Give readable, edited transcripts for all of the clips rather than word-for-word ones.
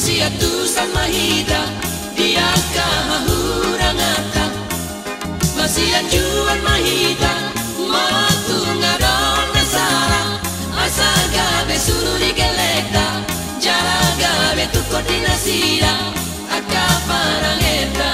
Masia tusan mahida dia kahurangata Masia juan mahida motu ngadon nasara asaga be sururi gelekta jaraga be tu koordinasira akaparangeta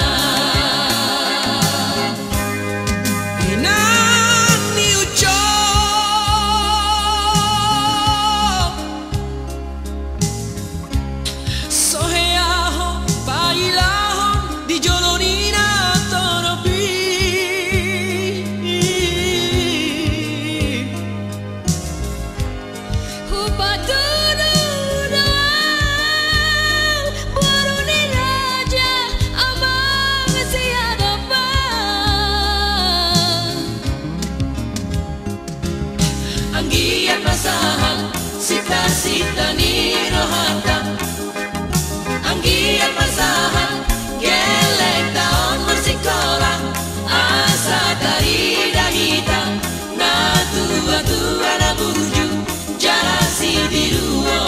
Anggian masahan sita-sita ni rohata Anggian masahan gelek taon bersikola asa dari dahita na tua-tua na burju jarasi di ruo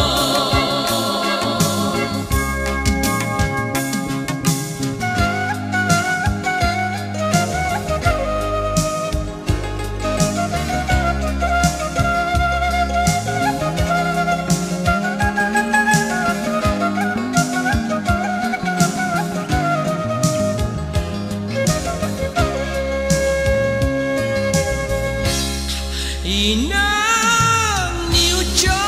Inang ni ucap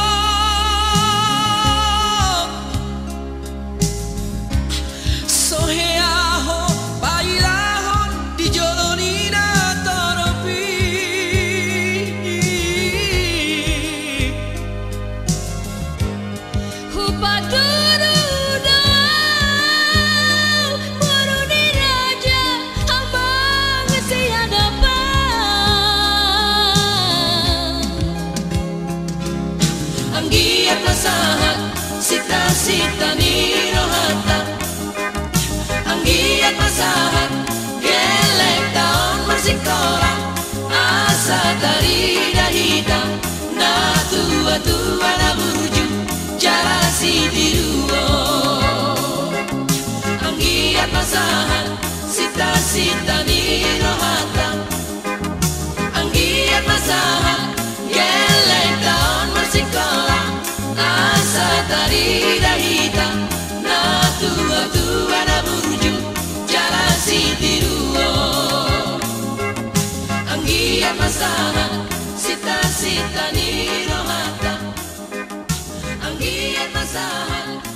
soheaho bailahon di jolonina toropi Hupaduru Anggian masahan sita-sita ni rohata Anggian masahan gelek taon bersikola asa dari dahita na tua-tua na burju jarasi di ruo Anggian masahan sita-sita ni rohata Anggian masahan gelek taon bersikola asa dari dahita na tua-tua na burju jarasi di ruo Anggian masahan sita-sita ni rohata Anggian masahan